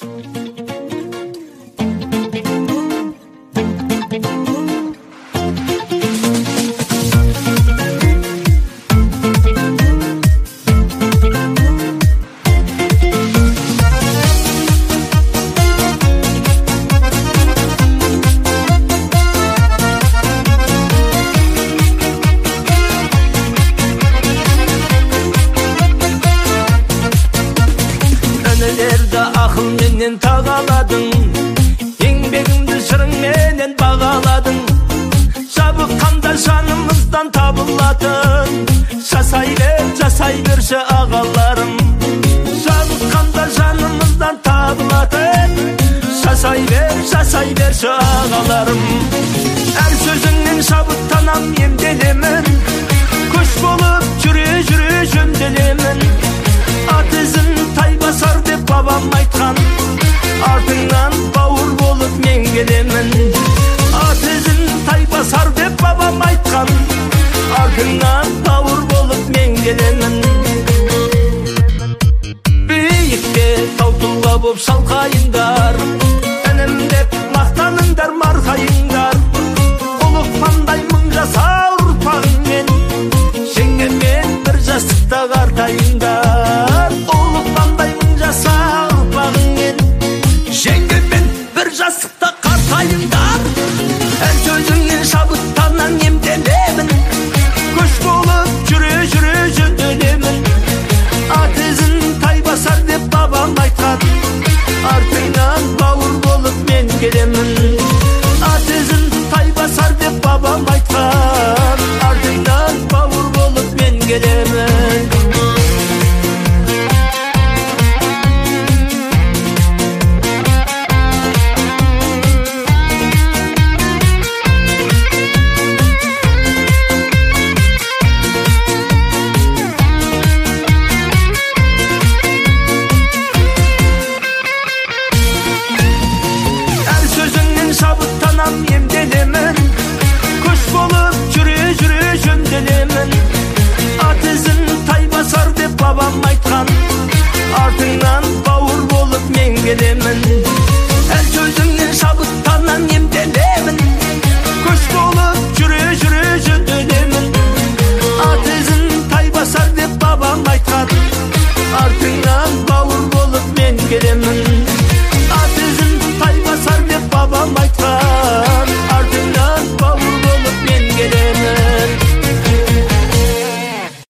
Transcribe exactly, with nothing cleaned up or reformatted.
Akıl menen tağaladың, еңбегіңді шырың менен бағаладың. Жабыққанда жанымыздан табылатын, жасай бер, жасай берші ағаларым. Жабыққанда жанымыздан табылатын, жасай бер, жасай берші ағаларым. Әр сөзіңнен шабыттанам, емделемін, көш болып жүре жүре жөнделемін. Ат ізін тай басар деп бабам айтқан, артыңнан бауыр болып мен келемін. Ат ізін тай басар деп бабам айтқан, артыңнан бауыр болып мен келемін. Биікте тау тұлға боп шалқайындар, інім деп мақтаныңдар, марқайыңдар. Ұлықпандай мың жасар ұрпағыңмен, жеңгеммен бір жастықта қартайыңдар. Ұлықпандай мың жасар ұрпағыңмен, жеңгеммен бір жастықта қартайыңдар. Әр сөзіңнен шабыттанан емделемін, көш болып жүре жүре жөнделемін. Ат ізін тай басар деп бабам айтқан, артыңнан бауыр болып мен келемін. Ат ізін тай басар деп бабам айтқан, артыңнан бауыр болып мен келемін. Шабыттанам, емделемін, көш болып жүре жүре жөнделемін. Ат ізін тай басар деп бабам айтқан, артыңнан